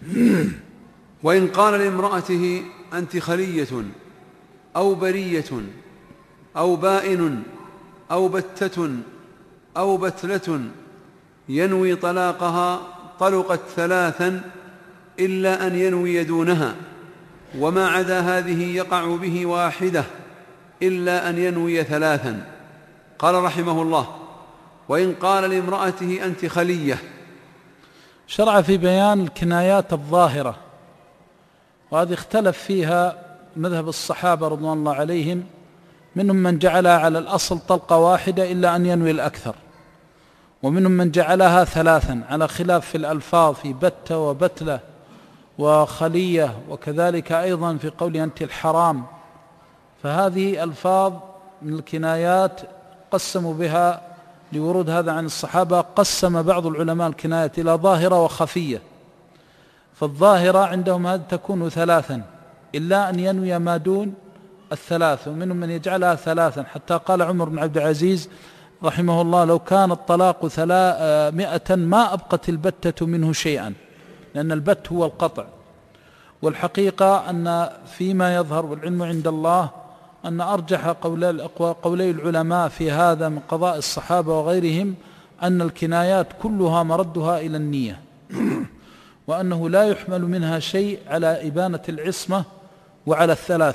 وإن قال لامرأته أنت خلية أو برية أو بائن أو بتة أو بتلة ينوي طلاقها طلقت ثلاثا إلا أن ينوي دونها، وما عدا هذه يقع به واحدة إلا أن ينوي ثلاثا. قال رحمه الله: وإن قال لامرأته أنت خلية. شرع في بيان الكنايات الظاهرة، وهذه اختلف فيها مذهب الصحابة رضوان الله عليهم، منهم من جعلها على الأصل طلقة واحدة إلا أن ينوي الأكثر، ومنهم من جعلها ثلاثا، على خلاف في الألفاظ في بتة وبتلة وخلية، وكذلك أيضا في قول أنت الحرام. فهذه ألفاظ من الكنايات قسموا بها لورود هذا عن الصحابة. قسم بعض العلماء الكنايات إلى ظاهرة وخفية، فالظاهرة عندهم هذه تكون ثلاثا إلا أن ينوي ما دون الثلاث، ومنهم من يجعلها ثلاثا، حتى قال عمر بن عبد العزيز رحمه الله: لو كان الطلاق 300 ما أبقت البتة منه شيئا، لأن البت هو القطع. والحقيقة أن فيما يظهر والعلم عند الله أن أرجح قولي العلماء في هذا من قضاء الصحابة وغيرهم أن الكنايات كلها مردها إلى النية، وأنه لا يحمل منها شيء على إبانة العصمة وعلى الثلاث.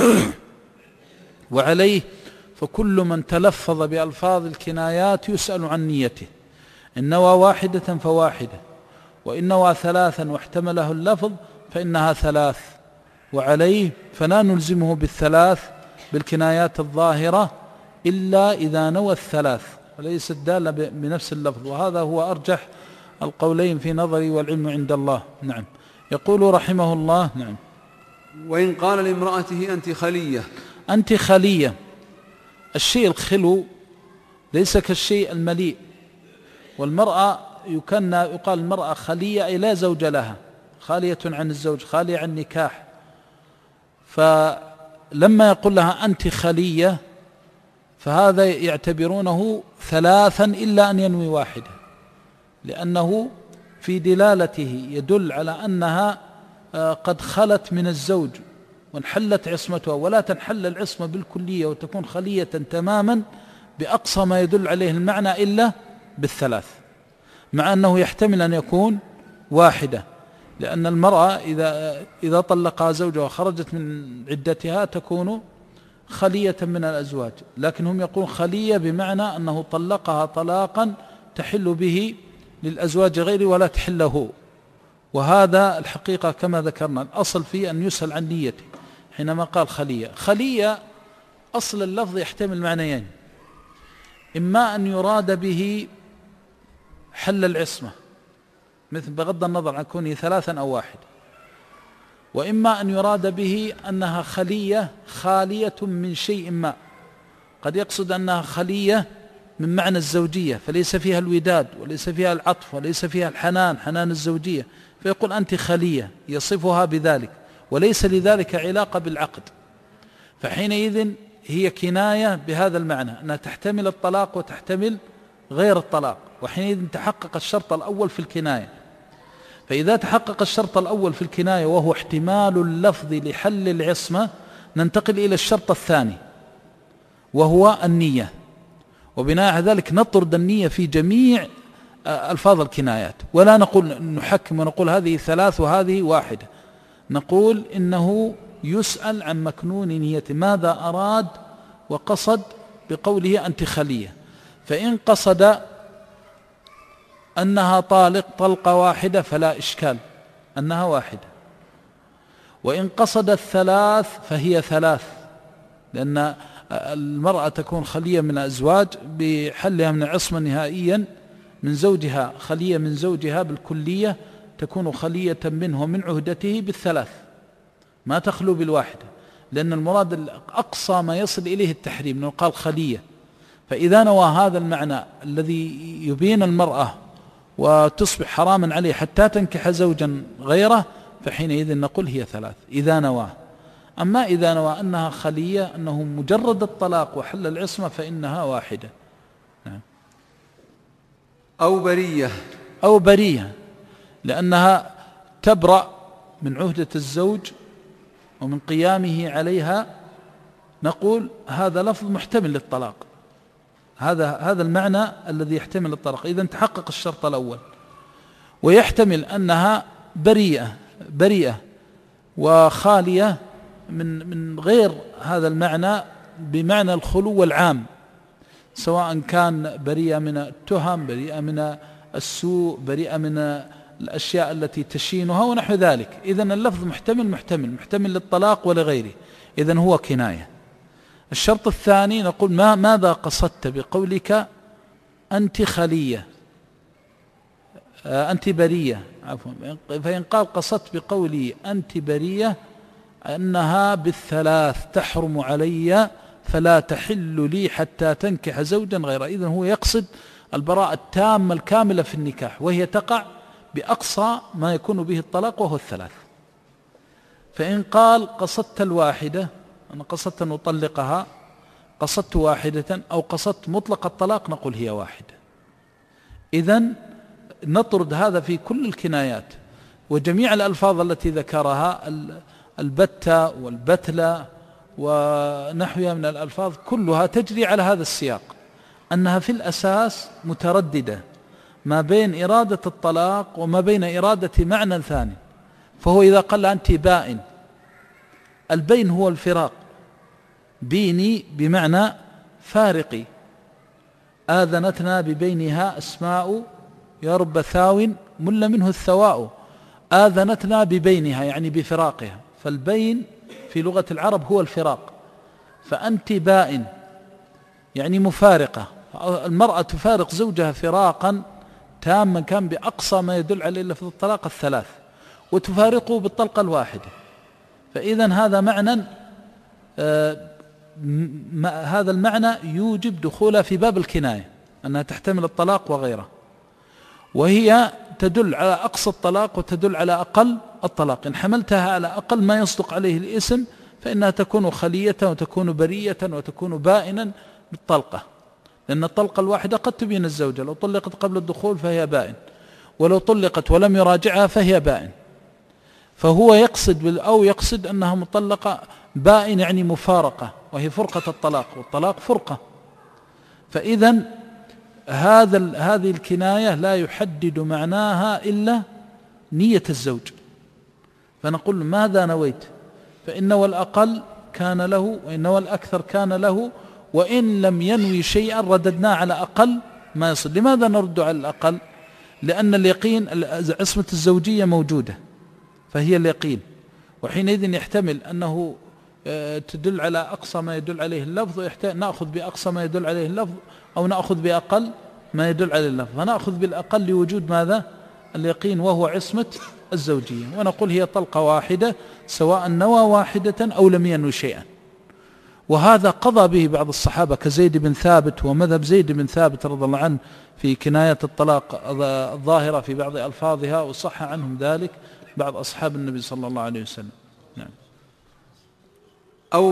وعليه فكل من تلفظ بألفاظ الكنايات يسأل عن نيته، إن نوى واحدة فواحدة، وإن نوى ثلاثا واحتمله اللفظ فإنها ثلاث. وعليه فلا نلزمه بالثلاث بالكنايات الظاهرة إلا إذا نوى الثلاث وليست دالة بنفس اللفظ، وهذا هو أرجح القولين في نظري والعلم عند الله. نعم. يقول رحمه الله: نعم. وإن قال لامرأته أنت خلية. أنت خلية، الشيء الخلو ليس كالشيء المليء، والمرأة يقال المرأة خلية أي لا زوج لها، خالية عن الزوج، خالية عن نكاح. فلما يقول لها أنت خلية فهذا يعتبرونه ثلاثا إلا أن ينوي واحدة، لأنه في دلالته يدل على أنها قد خلت من الزوج وانحلت عصمتها، ولا تنحل العصمة بالكلية وتكون خلية تماما بأقصى ما يدل عليه المعنى إلا بالثلاث، مع أنه يحتمل أن يكون واحدة، لأن المرأة إذا طلقها زوجها وخرجت من عدتها تكون خلية من الأزواج، لكن هم يقولون خلية بمعنى أنه طلقها طلاقا تحل به للأزواج غيره ولا تحله. وهذا الحقيقة كما ذكرنا الأصل فيه أن يسأل عن نيته حينما قال خلية. خلية أصل اللفظ يحتمل معنيين: إما أن يراد به حل العصمة، مثل بغض النظر عن كونه ثلاثا أو واحد، وإما أن يراد به أنها خلية خالية من شيء ما. قد يقصد أنها خلية من معنى الزوجية، فليس فيها الوداد وليس فيها العطف وليس فيها حنان الزوجية، فيقول أنت خلية، يصفها بذلك وليس لذلك علاقة بالعقد، فحينئذ هي كناية بهذا المعنى أنها تحتمل الطلاق وتحتمل غير الطلاق، وحينئذ تحقق الشرط الأول في الكناية. فإذا تحقق الشرط الأول في الكناية وهو احتمال اللفظ لحل العصمة، ننتقل إلى الشرط الثاني وهو النية، وبناء على ذلك نطرد النية في جميع ألفاظ الكنايات، ولا نقول نحكم ونقول هذه ثلاث وهذه واحدة، نقول إنه يسأل عن مكنون نيته، ماذا أراد وقصد بقوله أنت خلية. فإن قصد أنها طلقة واحدة فلا إشكال أنها واحدة، وإن قصد الثلاث فهي ثلاث، لأن المرأة تكون خلية من الأزواج بحلها من العصمة نهائيا من زوجها، خلية من زوجها بالكلية، تكون خلية منه ومن عهدته بالثلاث، ما تخلو بالواحدة، لأن المراد أقصى ما يصل إليه التحريم، لأنه قال خلية. فإذا نوى هذا المعنى الذي يبين المرأة وتصبح حراما عليه حتى تنكح زوجا غيره، فحينئذ نقول هي ثلاث إذا نواه. أما إذا نوى أنها خلية، أنه مجرد الطلاق وحل العصمة، فإنها واحدة. نعم. أو برية. أو برية، لأنها تبرأ من عهدة الزوج ومن قيامه عليها، نقول هذا لفظ محتمل للطلاق، هذا المعنى الذي يحتمل الطلاق إذا تحقق الشرط الأول. ويحتمل أنها بريئة وخالية من غير هذا المعنى، بمعنى الخلو العام، سواء كان بريئة من التهم، بريئة من السوء، بريئة من الأشياء التي تشينها ونحو ذلك. إذن اللفظ محتمل للطلاق ولغيره، إذن هو كناية. الشرط الثاني نقول ماذا قصدت بقولك أنت خلية، أنت برية، عفوا. فإن قال قصدت بقولي أنت برية أنها بالثلاث تحرم علي فلا تحل لي حتى تنكح زوجا غيره، إذن هو يقصد البراءة التامة الكاملة في النكاح، وهي تقع بأقصى ما يكون به الطلاق وهو الثلاث. فإن قال قصدت الواحدة، أنا قصدت أن أطلقها، قصدت واحدة، أو قصدت مطلق الطلاق، نقول هي واحدة. إذن نطرد هذا في كل الكنايات، وجميع الألفاظ التي ذكرها البتة والبتلة ونحوها من الألفاظ كلها تجري على هذا السياق، أنها في الأساس مترددة ما بين إرادة الطلاق وما بين إرادة معنى ثاني. فهو إذا قال أنت بائن، البين هو الفراق، بيني بمعنى فارقي، آذنتنا ببينها أسماء يا رب ثاو مل منه الثواء، آذنتنا ببينها يعني بفراقها، فالبين في لغة العرب هو الفراق. فأنت بائن يعني مفارقة، المرأة تفارق زوجها فراقا تاما كان بأقصى ما يدل عليه لفظ الطلاق الثلاث، وتفارقه بالطلقة الواحدة. فإذا هذا معنى، هذا المعنى يوجب دخولها في باب الكناية، أنها تحتمل الطلاق وغيره، وهي تدل على أقصى الطلاق وتدل على أقل الطلاق. إن حملتها على أقل ما يصدق عليه الاسم فإنها تكون خلية وتكون برية وتكون بائنا بالطلقة، لأن الطلقة الواحدة قد تبين الزوجة، لو طلقت قبل الدخول فهي بائن، ولو طلقت ولم يراجعها فهي بائن. فهو يقصد أنها مطلقة بائن يعني مفارقة، وهي فرقة الطلاق، والطلاق فرقة. فإذا هذه الكناية لا يحدد معناها إلا نية الزوج. فنقول ماذا نويت؟ فإن والأقل كان له، وإن والأكثر كان له، وإن لم ينوي شيئا رددناه على أقل ما يصل. لماذا نرد على الأقل؟ لأن اليقين عصمة الزوجية موجودة، فهي اليقين، وحينئذ يحتمل أنه تدل على أقصى ما يدل عليه اللفظ، نأخذ بأقصى ما يدل عليه اللفظ، أو نأخذ بأقل ما يدل عليه اللفظ. فنأخذ بالأقل لوجود ماذا؟ اليقين، وهو عصمة الزوجية. ونقول هي طلقة واحدة سواء نوى واحدة أو لم ينوي شيئا. وهذا قضى به بعض الصحابة كزيد بن ثابت، ومذهب زيد بن ثابت رضي الله عنه في كناية الطلاق الظاهرة في بعض ألفاظها، وصح عنهم ذلك بعض أصحاب النبي صلى الله عليه وسلم. نعم. أو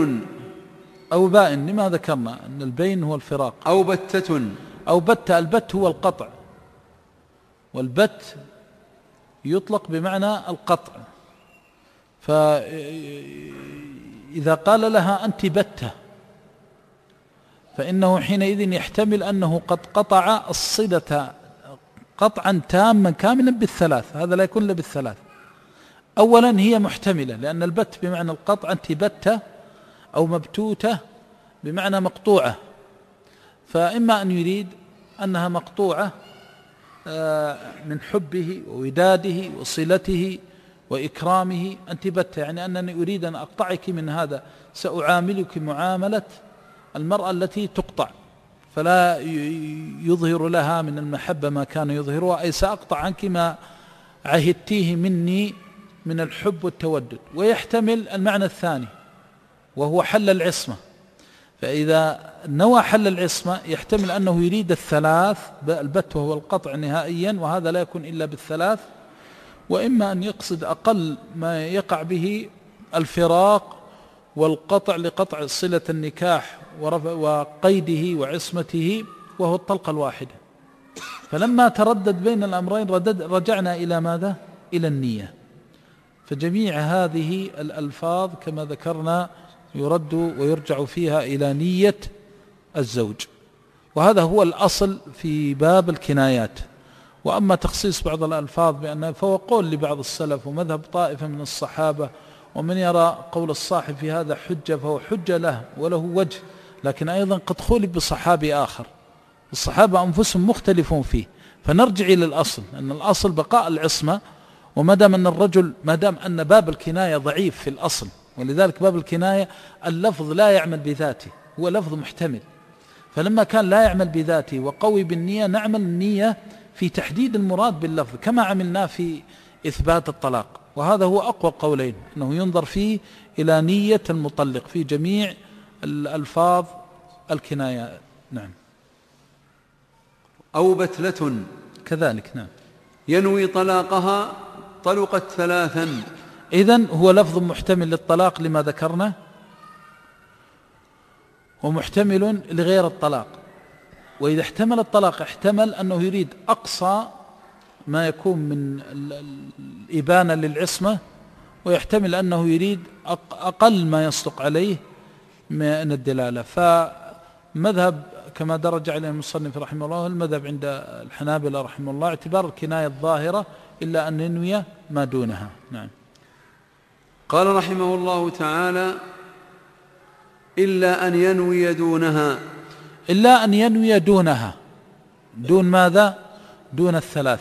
بائن لما ذكرنا أن البين هو الفراق. أو بتة، البت هو القطع، والبت يطلق بمعنى القطع. فإذا قال لها أنت بتة فإنه حينئذ يحتمل أنه قد قطع الصلة قطعا تاما كاملا بالثلاث، هذا لا يكون إلا بالثلاث. أولا هي محتملة، لأن البت بمعنى القطع، أنت بتة أو مبتوتة بمعنى مقطوعة، فإما أن يريد أنها مقطوعة من حبه ووداده وصلته وإكرامه، أنت بتة يعني أنني أريد أن أقطعك من هذا، سأعاملك معاملة المرأة التي تقطع، فلا يظهر لها من المحبة ما كان يظهرها، أي سأقطع عنك ما عهدتيه مني من الحب والتودد. ويحتمل المعنى الثاني وهو حل العصمة، فإذا نوى حل العصمة يحتمل أنه يريد الثلاث، البت وهو القطع نهائيا، وهذا لا يكون إلا بالثلاث. وإما أن يقصد أقل ما يقع به الفراق والقطع لقطع صلة النكاح وقيده وعصمته، وهو الطلقة الواحدة. فلما تردد بين الأمرين رجعنا إلى ماذا؟ إلى النية. فجميع هذه الألفاظ كما ذكرنا يرد ويرجع فيها إلى نية الزوج، وهذا هو الأصل في باب الكنايات. وأما تخصيص بعض الألفاظ بأنه فهو قول لبعض السلف ومذهب طائفة من الصحابة، ومن يرى قول الصاحب في هذا حجة فهو حجة له وله وجه، لكن أيضا قد خولف بصحابي آخر، الصحابة أنفسهم مختلفون فيه. فنرجع إلى الأصل، أن الأصل بقاء العصمة، وما دام أن الرجل ما دام أن باب الكناية ضعيف في الأصل، ولذلك باب الكناية اللفظ لا يعمل بذاته، هو لفظ محتمل، فلما كان لا يعمل بذاته وقوي بالنية نعمل النية في تحديد المراد باللفظ كما عملنا في إثبات الطلاق. وهذا هو أقوى قولين، أنه ينظر فيه إلى نية المطلق في جميع الألفاظ الكناية. نعم. أو بتلة كذلك. نعم. ينوي طلاقها طلقت ثلاثا. إذن هو لفظ محتمل للطلاق لما ذكرنا، ومحتمل لغير الطلاق. وإذا احتمل الطلاق احتمل أنه يريد أقصى ما يكون من الإبانة للعصمة، ويحتمل أنه يريد أقل ما يصدق عليه من الدلالة. فمذهب كما درج عليه المصنف رحمه الله المذهب عند الحنابلة رحمه الله اعتبار الكناية الظاهرة إلا أن ينوي ما دونها. نعم. قال رحمه الله تعالى: إلا أن ينوي دونها. إلا أن ينوي دونها. دون ماذا؟ دون الثلاث.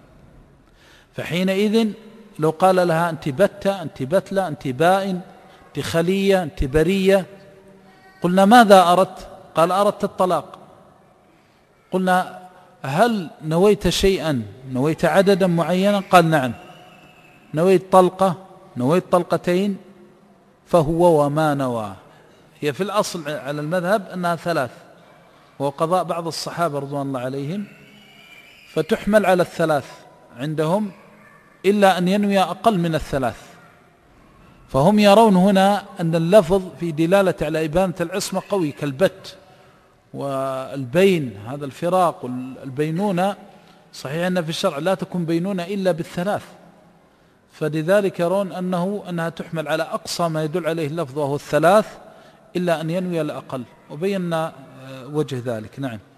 فحينئذ لو قال لها أنت بتة، أنت بتلة، أنت بائن، أنت خلية، أنت برية، قلنا ماذا أردت؟ قال أردت الطلاق. قلنا هل نويت شيئا، نويت عددا معينا؟ قال نعم. نويت طلقة، نويت طلقتين، فهو وما نوى. هي في الأصل على المذهب أنها ثلاث، وهو قضاء بعض الصحابة رضوان الله عليهم، فتحمل على الثلاث عندهم، إلا أن ينوي أقل من الثلاث. فهم يرون هنا أن اللفظ في دلالة على إبانة العصمة قوي كالبت والبين، هذا الفراق والبينونة. صحيح أن في الشرع لا تكون بينونة إلا بالثلاث، فلذلك يرون أنها تحمل على أقصى ما يدل عليه اللفظ وهو الثلاث، إلا أن ينوي الأقل، وبينا وجه ذلك. نعم.